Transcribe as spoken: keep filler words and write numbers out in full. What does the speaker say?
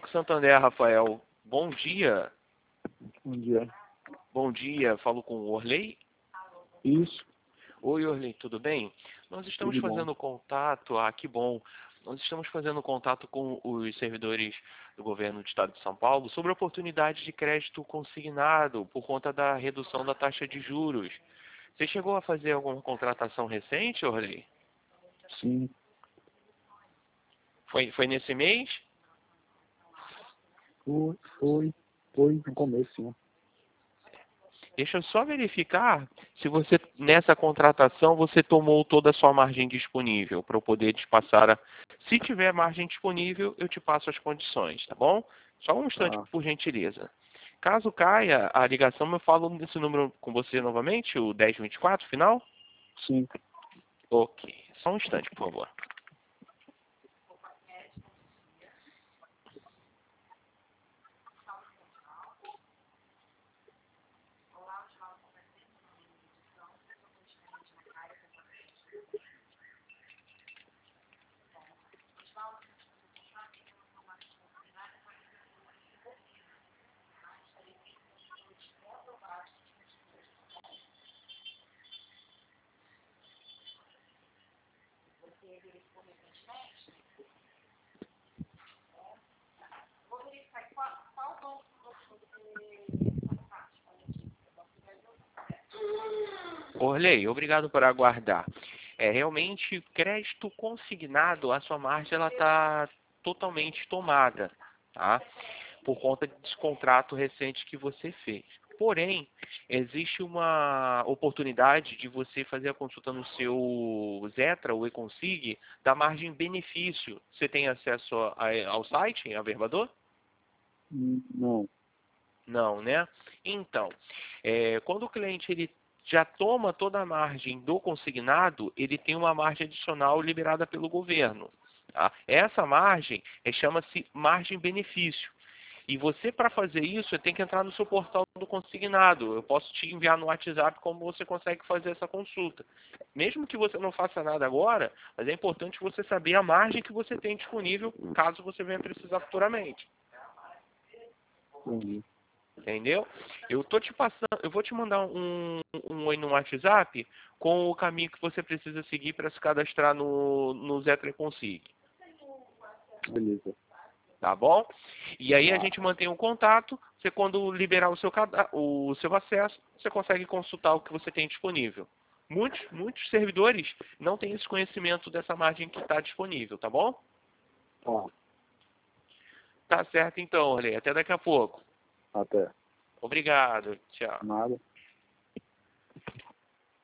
Banco Santander, Rafael. Bom dia. Bom dia. Bom dia, falo com o Orley. Isso. Oi, Orley, tudo bem? Nós estamos Tudo fazendo bom. contato, ah, que bom. Nós estamos fazendo contato com os servidores do governo do estado de São Paulo sobre a oportunidade de crédito consignado por conta da redução da taxa de juros. Você chegou a fazer alguma contratação recente, Orley? Sim. Foi, foi nesse mês? Foi, foi, foi no começo, sim. Deixa eu só verificar se você, nessa contratação, você tomou toda a sua margem disponível para eu poder te passar a... Se tiver margem disponível, eu te passo as condições, tá bom? Só um instante, Tá. por gentileza. Caso caia a ligação, eu falo nesse número com você novamente, o dez vinte e quatro, final? Sim. Ok. Só um instante, por favor. Orley, obrigado por aguardar. É, realmente, crédito consignado, a sua margem ela está totalmente tomada, tá? Por conta desse contrato recente que você fez. Porém, existe uma oportunidade de você fazer a consulta no seu Zetra, ou eConsig, da margem benefício. Você tem acesso a- ao site, a Verbador? Hum, Não. Não, né? Então, é, quando o cliente ele já toma toda a margem do consignado, ele tem uma margem adicional liberada pelo governo. Tá? Essa margem é, chama-se margem benefício. E você, para fazer isso, você tem que entrar no seu portal do consignado. Eu posso te enviar no WhatsApp como você consegue fazer essa consulta. Mesmo que você não faça nada agora, mas é importante você saber a margem que você tem disponível, caso você venha precisar futuramente. Entendi. Entendeu? Eu tô te passando, eu vou te mandar um, um oi no WhatsApp com o caminho que você precisa seguir para se cadastrar no, no Zetra Consig. Beleza. Tá bom? E aí a Tá. gente mantém o contato. Você, quando liberar o seu, cada- o seu acesso, você consegue consultar o que você tem disponível. Muitos, muitos servidores não têm esse conhecimento dessa margem que está disponível, tá bom? Tá. Tá certo então, Orley. Até daqui a pouco. Até. Obrigado. Tchau. Nada.